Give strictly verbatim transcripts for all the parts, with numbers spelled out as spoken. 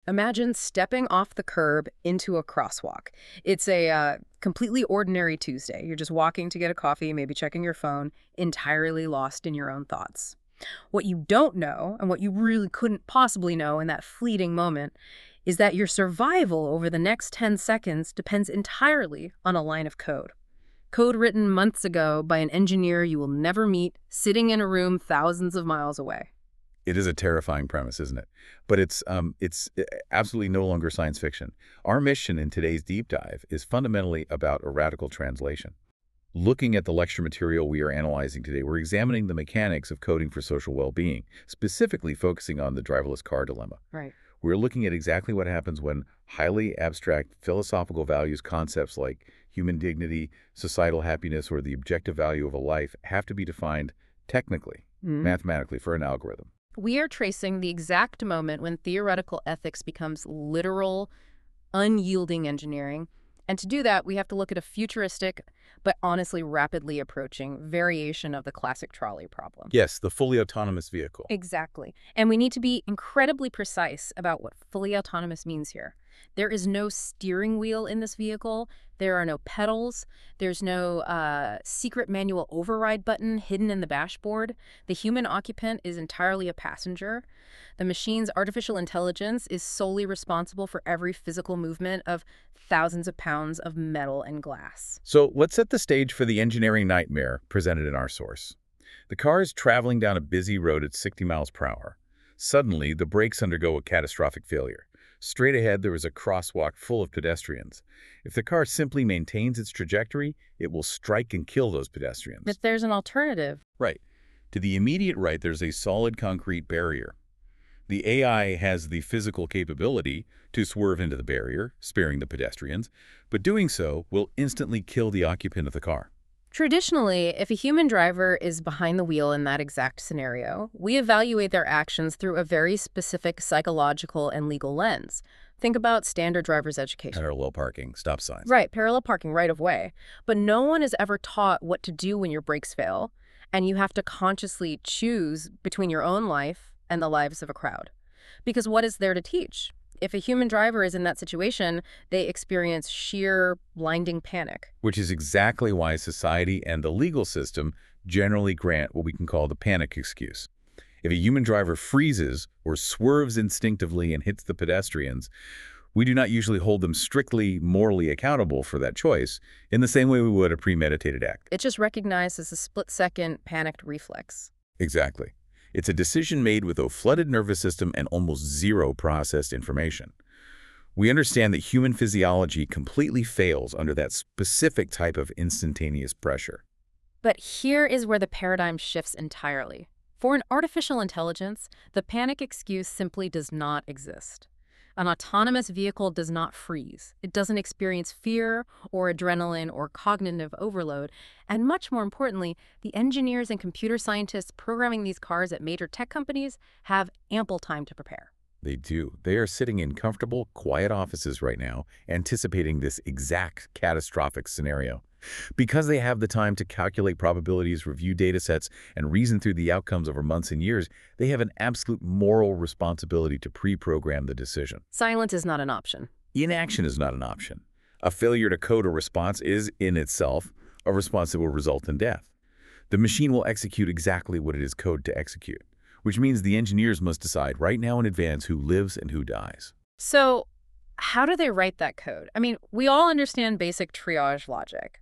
Imagine stepping off the curb into a crosswalk. It's a uh, completely ordinary Tuesday. You're just walking to get a coffee, maybe checking your phone, entirely lost in your own thoughts. What you don't know, and what you really couldn't possibly know in that fleeting moment, is that your survival over the next ten seconds depends entirely on a line of code. Code written months ago by an engineer you will never meet, sitting in a room thousands of miles away. It is a terrifying premise, isn't it? But it's um, it's absolutely no longer science fiction. Our mission in today's deep dive is fundamentally about a radical translation. Looking at the lecture material we are analyzing today, we're examining the mechanics of coding for social well-being, specifically focusing on the driverless car dilemma. Right. We're looking at exactly what happens when highly abstract philosophical values, concepts like human dignity, societal happiness, or the objective value of a life have to be defined technically, Mm. mathematically, for an algorithm. We are tracing the exact moment when theoretical ethics becomes literal, unyielding engineering. And to do that, we have to look at a futuristic, but honestly rapidly approaching variation of the classic trolley problem. Yes, the fully autonomous vehicle. Exactly. And we need to be incredibly precise about what fully autonomous means here. There is no steering wheel in this vehicle. There are no pedals. There's no uh, secret manual override button hidden in the dashboard. The human occupant is entirely a passenger. The machine's artificial intelligence is solely responsible for every physical movement of thousands of pounds of metal and glass. So let's set the stage for the engineering nightmare presented in our source. The car is traveling down a busy road at sixty miles per hour. Suddenly, the brakes undergo a catastrophic failure. Straight ahead, there is a crosswalk full of pedestrians. If the car simply maintains its trajectory, it will strike and kill those pedestrians. But there's an alternative. Right. To the immediate right, there's a solid concrete barrier. The A I has the physical capability to swerve into the barrier, sparing the pedestrians, but doing so will instantly kill the occupant of the car. Traditionally, if a human driver is behind the wheel in that exact scenario, we evaluate their actions through a very specific psychological and legal lens. Think about standard driver's education. Parallel parking, stop signs. Right, parallel parking right of way. But no one is ever taught what to do when your brakes fail, and you have to consciously choose between your own life and the lives of a crowd. Because what is there to teach? If a human driver is in that situation, they experience sheer, blinding panic. Which is exactly why society and the legal system generally grant what we can call the panic excuse. If a human driver freezes or swerves instinctively and hits the pedestrians, we do not usually hold them strictly morally accountable for that choice in the same way we would a premeditated act. It's just recognized as a split-second panicked reflex. Exactly. It's a decision made with a flooded nervous system and almost zero processed information. We understand that human physiology completely fails under that specific type of instantaneous pressure. But here is where the paradigm shifts entirely. For an artificial intelligence, the panic excuse simply does not exist. An autonomous vehicle does not freeze. It doesn't experience fear or adrenaline or cognitive overload. And much more importantly, the engineers and computer scientists programming these cars at major tech companies have ample time to prepare. They do. They are sitting in comfortable, quiet offices right now, anticipating this exact catastrophic scenario. Because they have the time to calculate probabilities, review data sets, and reason through the outcomes over months and years, they have an absolute moral responsibility to pre-program the decision. Silence is not an option. Inaction is not an option. A failure to code a response is, in itself, a response that will result in death. The machine will execute exactly what it is coded to execute, which means the engineers must decide right now in advance who lives and who dies. So, how do they write that code? I mean, we all understand basic triage logic.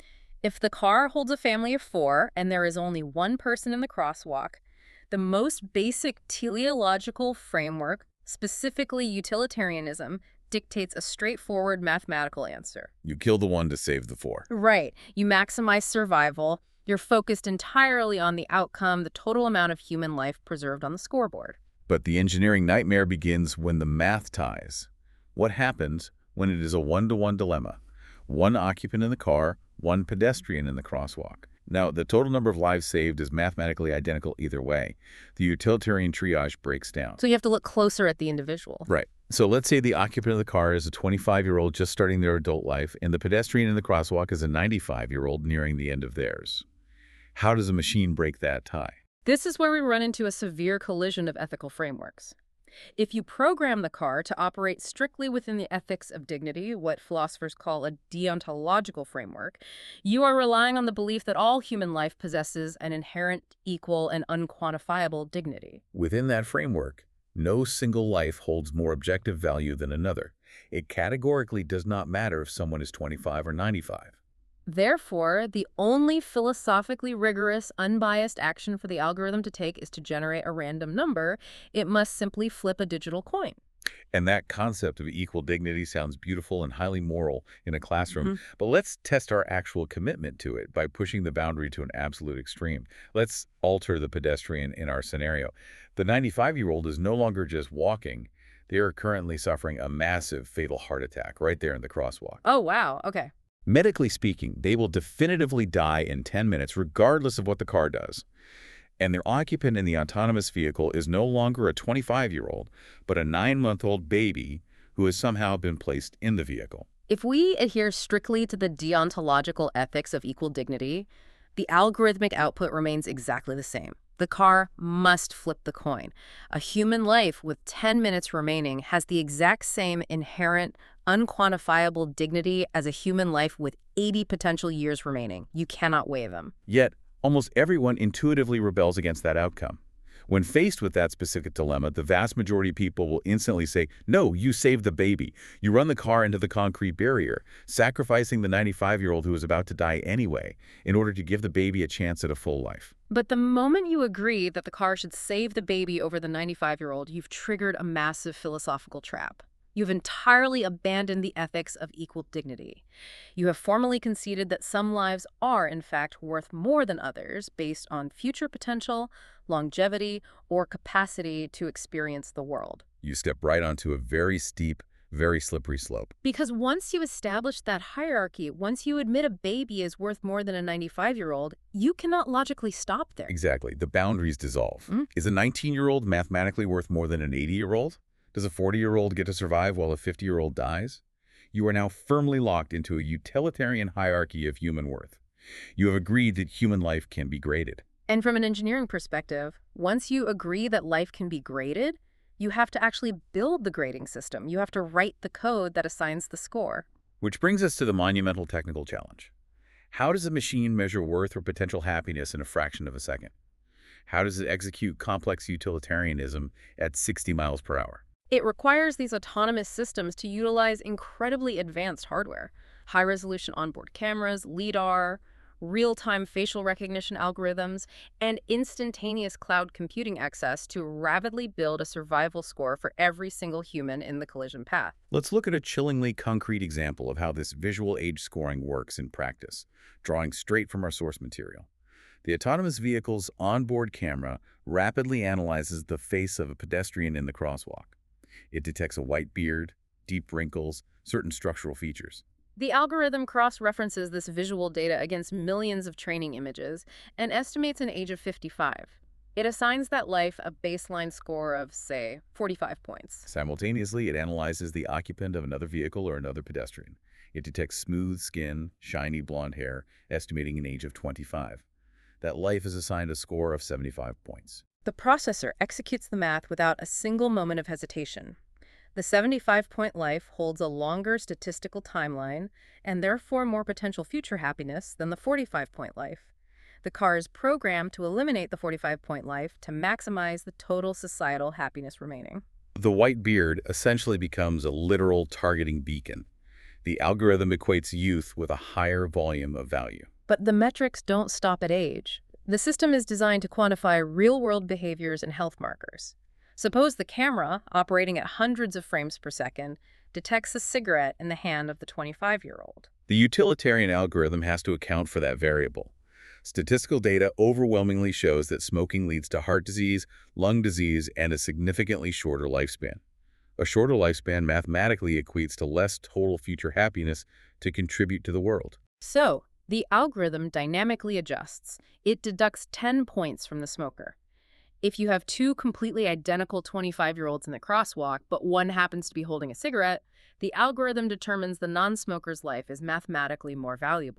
If the car holds a family of four and there is only one person in the crosswalk, the most basic teleological framework, specifically utilitarianism, dictates a straightforward mathematical answer. You kill the one to save the four. Right. You maximize survival. You're focused entirely on the outcome, the total amount of human life preserved on the scoreboard. But the engineering nightmare begins when the math ties. What happens when it is a one-to-one dilemma? One occupant in the car, one pedestrian in the crosswalk. Now, the total number of lives saved is mathematically identical either way. The utilitarian triage breaks down. So you have to look closer at the individual. Right. So let's say the occupant of the car is a twenty-five-year-old just starting their adult life, and the pedestrian in the crosswalk is a ninety-five-year-old nearing the end of theirs. How does a machine break that tie? This is where we run into a severe collision of ethical frameworks. If you program the car to operate strictly within the ethics of dignity, what philosophers call a deontological framework, you are relying on the belief that all human life possesses an inherent, equal, and unquantifiable dignity. Within that framework, no single life holds more objective value than another. It categorically does not matter if someone is twenty-five or ninety-five. Therefore, the only philosophically rigorous, unbiased action for the algorithm to take is to generate a random number. It must simply flip a digital coin. And that concept of equal dignity sounds beautiful and highly moral in a classroom, Mhm. but let's test our actual commitment to it by pushing the boundary to an absolute extreme. Let's alter the pedestrian in our scenario. The ninety-five-year-old is no longer just walking. They are currently suffering a massive fatal heart attack right there in the crosswalk. Oh, wow. Okay. Medically speaking, they will definitively die in ten minutes regardless of what the car does. And their occupant in the autonomous vehicle is no longer a twenty-five-year-old, but a nine-month-old baby who has somehow been placed in the vehicle. If we adhere strictly to the deontological ethics of equal dignity, the algorithmic output remains exactly the same. The car must flip the coin. A human life with ten minutes remaining has the exact same inherent, unquantifiable dignity as a human life with eighty potential years remaining. You cannot weigh them. Yet, almost everyone intuitively rebels against that outcome. When faced with that specific dilemma, the vast majority of people will instantly say, no, you saved the baby. You run the car into the concrete barrier, sacrificing the ninety-five-year-old who is about to die anyway, in order to give the baby a chance at a full life. But the moment you agree that the car should save the baby over the ninety-five-year-old, you've triggered a massive philosophical trap. You've entirely abandoned the ethics of equal dignity. You have formally conceded that some lives are, in fact, worth more than others based on future potential, longevity, or capacity to experience the world. You step right onto a very steep, very slippery slope. Because once you establish that hierarchy, once you admit a baby is worth more than a ninety-five-year-old, you cannot logically stop there. Exactly. The boundaries dissolve. Mm. Is a nineteen-year-old mathematically worth more than an eighty-year-old? Does a forty-year-old get to survive while a fifty-year-old dies? You are now firmly locked into a utilitarian hierarchy of human worth. You have agreed that human life can be graded. And from an engineering perspective, once you agree that life can be graded, you have to actually build the grading system. You have to write the code that assigns the score. Which brings us to the monumental technical challenge. How does a machine measure worth or potential happiness in a fraction of a second? How does it execute complex utilitarianism at sixty miles per hour? It requires these autonomous systems to utilize incredibly advanced hardware, high-resolution onboard cameras, LiDAR, real-time facial recognition algorithms, and instantaneous cloud computing access to rapidly build a survival score for every single human in the collision path. Let's look at a chillingly concrete example of how this visual age scoring works in practice, drawing straight from our source material. The autonomous vehicle's onboard camera rapidly analyzes the face of a pedestrian in the crosswalk. It detects a white beard, deep wrinkles, certain structural features. The algorithm cross-references this visual data against millions of training images and estimates an age of fifty-five. It assigns that life a baseline score of, say, forty-five points. Simultaneously, it analyzes the occupant of another vehicle or another pedestrian. It detects smooth skin, shiny blonde hair, estimating an age of twenty-five. That life is assigned a score of seventy-five points. The processor executes the math without a single moment of hesitation. The seventy-five-point life holds a longer statistical timeline and therefore more potential future happiness than the forty-five-point life. The car is programmed to eliminate the forty-five-point life to maximize the total societal happiness remaining. The white beard essentially becomes a literal targeting beacon. The algorithm equates youth with a higher volume of value. But the metrics don't stop at age. The system is designed to quantify real-world behaviors and health markers. Suppose the camera, operating at hundreds of frames per second, detects a cigarette in the hand of the twenty-five-year-old. The utilitarian algorithm has to account for that variable. Statistical data overwhelmingly shows that smoking leads to heart disease, lung disease, and a significantly shorter lifespan. A shorter lifespan mathematically equates to less total future happiness to contribute to the world. So, the algorithm dynamically adjusts. It deducts ten points from the smoker. If you have two completely identical twenty-five-year-olds in the crosswalk, but one happens to be holding a cigarette, the algorithm determines the non-smoker's life is mathematically more valuable.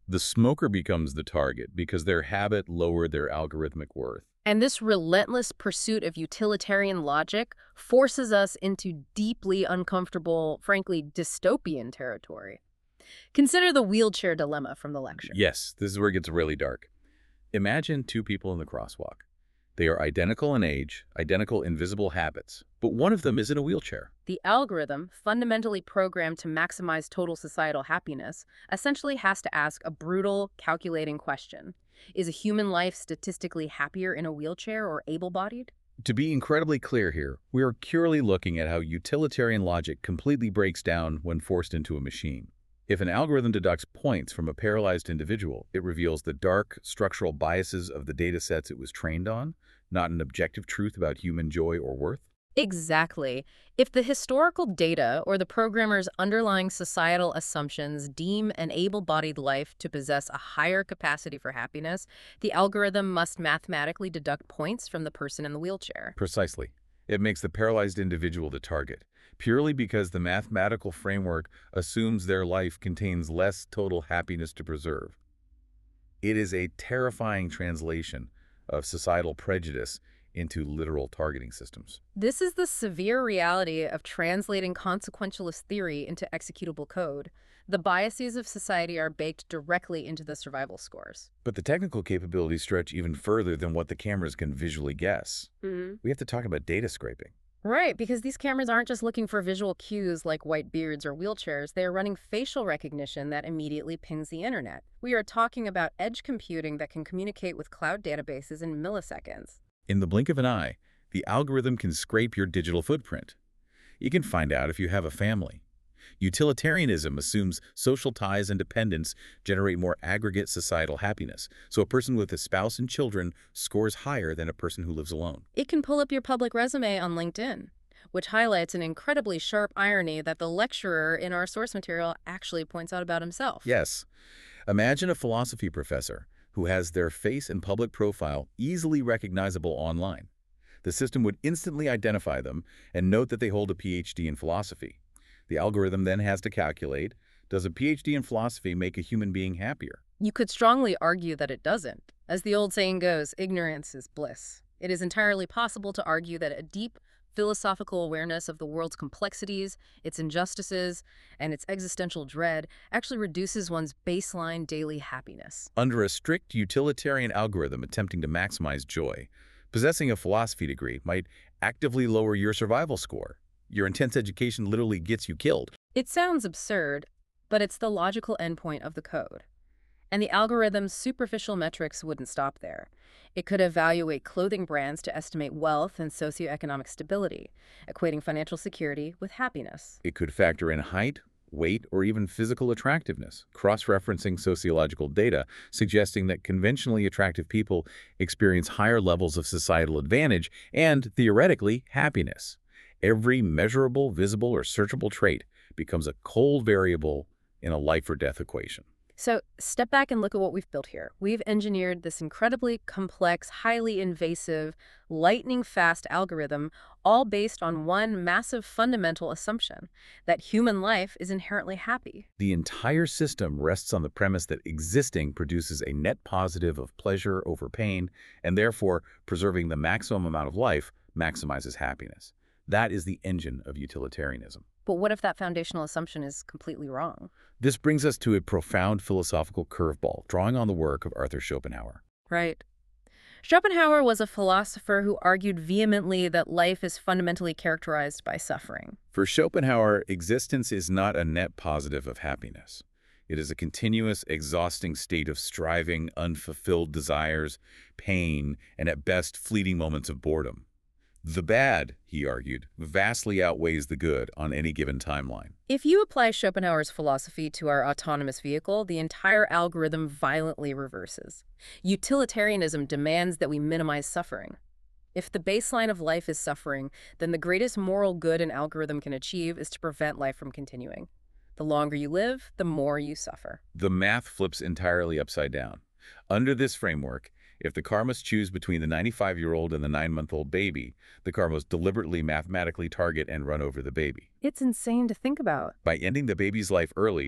The smoker becomes the target because their habit lowered their algorithmic worth. And this relentless pursuit of utilitarian logic forces us into deeply uncomfortable, frankly, dystopian territory. Consider the wheelchair dilemma from the lecture. Yes, this is where it gets really dark. Imagine two people in the crosswalk. They are identical in age, identical in visible habits, but one of them is in a wheelchair. The algorithm, fundamentally programmed to maximize total societal happiness, essentially has to ask a brutal, calculating question. Is a human life statistically happier in a wheelchair or able-bodied? To be incredibly clear here, we are purely looking at how utilitarian logic completely breaks down when forced into a machine. If an algorithm deducts points from a paralyzed individual, it reveals the dark, structural biases of the data sets it was trained on, not an objective truth about human joy or worth. Exactly. If the historical data or the programmer's underlying societal assumptions deem an able-bodied life to possess a higher capacity for happiness, the algorithm must mathematically deduct points from the person in the wheelchair. Precisely. It makes the paralyzed individual the target, purely because the mathematical framework assumes their life contains less total happiness to preserve. It is a terrifying translation of societal prejudice into literal targeting systems. This is the severe reality of translating consequentialist theory into executable code. The biases of society are baked directly into the survival scores. But the technical capabilities stretch even further than what the cameras can visually guess. Mm-hmm. We have to talk about data scraping. Right, because these cameras aren't just looking for visual cues like white beards or wheelchairs. They are running facial recognition that immediately pings the internet. We are talking about edge computing that can communicate with cloud databases in milliseconds. In the blink of an eye, the algorithm can scrape your digital footprint. You can find out if you have a family. Utilitarianism assumes social ties and dependence generate more aggregate societal happiness, so a person with a spouse and children scores higher than a person who lives alone. It can pull up your public resume on LinkedIn, which highlights an incredibly sharp irony that the lecturer in our source material actually points out about himself. Yes. Imagine a philosophy professor who has their face and public profile easily recognizable online. The system would instantly identify them and note that they hold a P H D in philosophy. The algorithm then has to calculate, does a P H D in philosophy make a human being happier? You could strongly argue that it doesn't. As the old saying goes, ignorance is bliss. It is entirely possible to argue that a deep philosophical awareness of the world's complexities, its injustices, and its existential dread actually reduces one's baseline daily happiness. Under a strict utilitarian algorithm attempting to maximize joy, possessing a philosophy degree might actively lower your survival score. Your intense education literally gets you killed. It sounds absurd, but it's the logical endpoint of the code. And the algorithm's superficial metrics wouldn't stop there. It could evaluate clothing brands to estimate wealth and socioeconomic stability, equating financial security with happiness. It could factor in height, weight, or even physical attractiveness, cross-referencing sociological data suggesting that conventionally attractive people experience higher levels of societal advantage and, theoretically, happiness. Every measurable, visible, or searchable trait becomes a cold variable in a life-or-death equation. So step back and look at what we've built here. We've engineered this incredibly complex, highly invasive, lightning-fast algorithm, all based on one massive fundamental assumption, that human life is inherently happy. The entire system rests on the premise that existing produces a net positive of pleasure over pain, and therefore preserving the maximum amount of life maximizes happiness. That is the engine of utilitarianism. But what if that foundational assumption is completely wrong? This brings us to a profound philosophical curveball, drawing on the work of Arthur Schopenhauer. Right. Schopenhauer was a philosopher who argued vehemently that life is fundamentally characterized by suffering. For Schopenhauer, existence is not a net positive of happiness. It is a continuous, exhausting state of striving, unfulfilled desires, pain, and at best, fleeting moments of boredom. The bad, he argued, vastly outweighs the good on any given timeline. If you apply Schopenhauer's philosophy to our autonomous vehicle, the entire algorithm violently reverses. Utilitarianism demands that we minimize suffering. If the baseline of life is suffering, then the greatest moral good an algorithm can achieve is to prevent life from continuing. The longer you live, the more you suffer. The math flips entirely upside down. Under this framework, if the car must choose between the ninety-five-year-old and the nine-month-old baby, the car must deliberately mathematically target and run over the baby. It's insane to think about. By ending the baby's life early,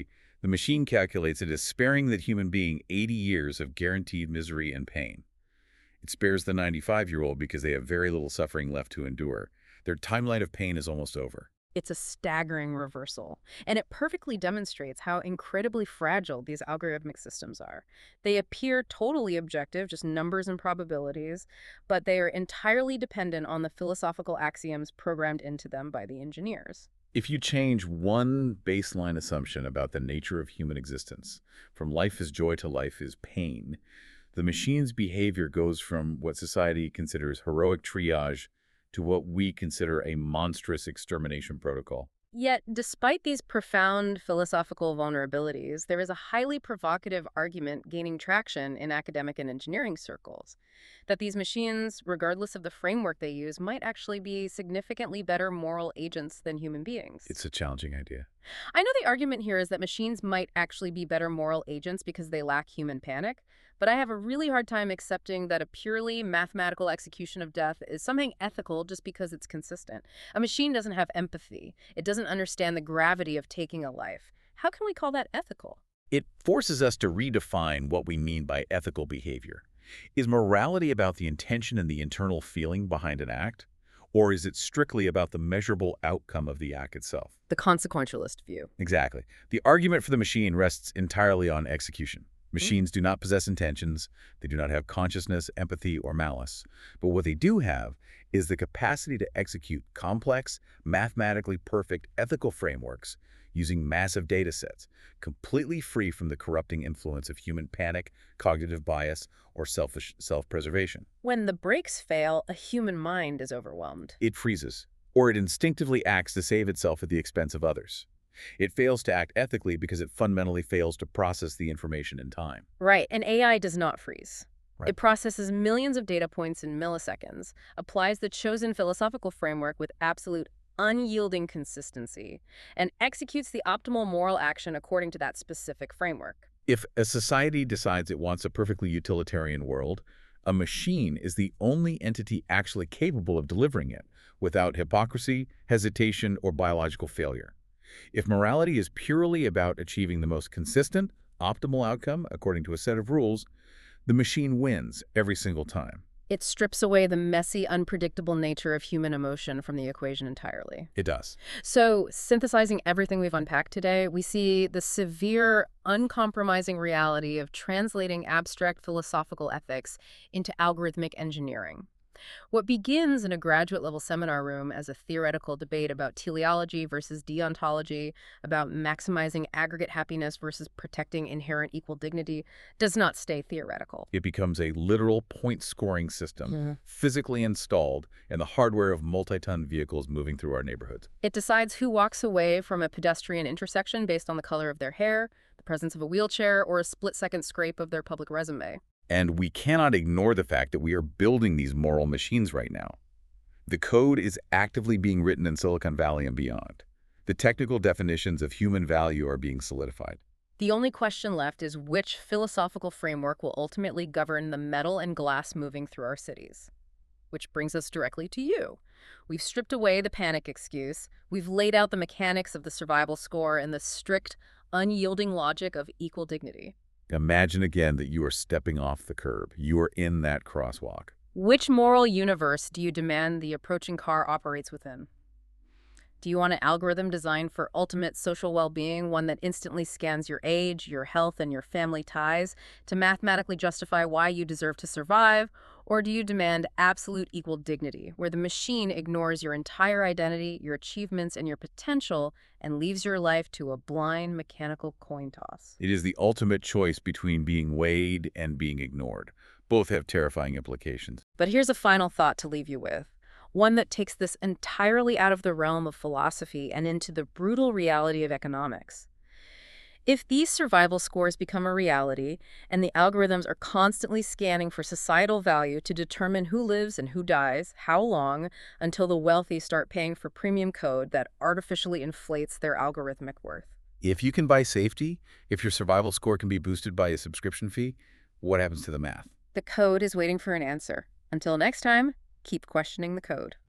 The machine calculates it as sparing the human being eighty years of guaranteed misery and pain. It spares the ninety-five-year-old because they have very little suffering left to endure. Their timeline of pain is almost over. It's a staggering reversal, and it perfectly demonstrates how incredibly fragile these algorithmic systems are. They appear totally objective, just numbers and probabilities, but they are entirely dependent on the philosophical axioms programmed into them by the engineers. If you change one baseline assumption about the nature of human existence, from life is joy to life is pain, the machine's behavior goes from what society considers heroic triage to what we consider a monstrous extermination protocol. Yet, despite these profound philosophical vulnerabilities, there is a highly provocative argument gaining traction in academic and engineering circles that these machines, regardless of the framework they use, might actually be significantly better moral agents than human beings. It's a challenging idea. I know the argument here is that machines might actually be better moral agents because they lack human panic, but I have a really hard time accepting that a purely mathematical execution of death is something ethical just because it's consistent. A machine doesn't have empathy. It doesn't understand the gravity of taking a life. How can we call that ethical? It forces us to redefine what we mean by ethical behavior. Is morality about the intention and the internal feeling behind an act? Or is it strictly about the measurable outcome of the act itself? The consequentialist view. Exactly. The argument for the machine rests entirely on execution. Machines do not possess intentions, they do not have consciousness, empathy, or malice. But what they do have is the capacity to execute complex, mathematically perfect ethical frameworks using massive data sets, completely free from the corrupting influence of human panic, cognitive bias, or selfish self-preservation. When the brakes fail, a human mind is overwhelmed. It freezes, or it instinctively acts to save itself at the expense of others. It fails to act ethically because it fundamentally fails to process the information in time. Right, and A I does not freeze. Right. It processes millions of data points in milliseconds, applies the chosen philosophical framework with absolute unyielding consistency, and executes the optimal moral action according to that specific framework. If a society decides it wants a perfectly utilitarian world, a machine is the only entity actually capable of delivering it, without hypocrisy, hesitation, or biological failure. If morality is purely about achieving the most consistent, optimal outcome according to a set of rules, the machine wins every single time. It strips away the messy, unpredictable nature of human emotion from the equation entirely. It does. So, synthesizing everything we've unpacked today, we see the severe, uncompromising reality of translating abstract philosophical ethics into algorithmic engineering. What begins in a graduate-level seminar room as a theoretical debate about teleology versus deontology, about maximizing aggregate happiness versus protecting inherent equal dignity, does not stay theoretical. It becomes a literal point-scoring system, Mm-hmm. physically installed in the hardware of multi-ton vehicles moving through our neighborhoods. It decides who walks away from a pedestrian intersection based on the color of their hair, the presence of a wheelchair, or a split-second scrape of their public resume. And we cannot ignore the fact that we are building these moral machines right now. The code is actively being written in Silicon Valley and beyond. The technical definitions of human value are being solidified. The only question left is which philosophical framework will ultimately govern the metal and glass moving through our cities. Which brings us directly to you. We've stripped away the panic excuse. We've laid out the mechanics of the survival score and the strict, unyielding logic of equal dignity. Imagine again that you are stepping off the curb. You are in that crosswalk. Which moral universe do you demand the approaching car operates within? Do you want an algorithm designed for ultimate social well-being, one that instantly scans your age, your health, and your family ties to mathematically justify why you deserve to survive? Or do you demand absolute equal dignity, where the machine ignores your entire identity, your achievements, and your potential, and leaves your life to a blind mechanical coin toss? It is the ultimate choice between being weighed and being ignored. Both have terrifying implications. But here's a final thought to leave you with. One that takes this entirely out of the realm of philosophy and into the brutal reality of economics. If these survival scores become a reality, and the algorithms are constantly scanning for societal value to determine who lives and who dies, how long, until the wealthy start paying for premium code that artificially inflates their algorithmic worth. If you can buy safety, if your survival score can be boosted by a subscription fee, what happens to the math? The code is waiting for an answer. Until next time, keep questioning the code.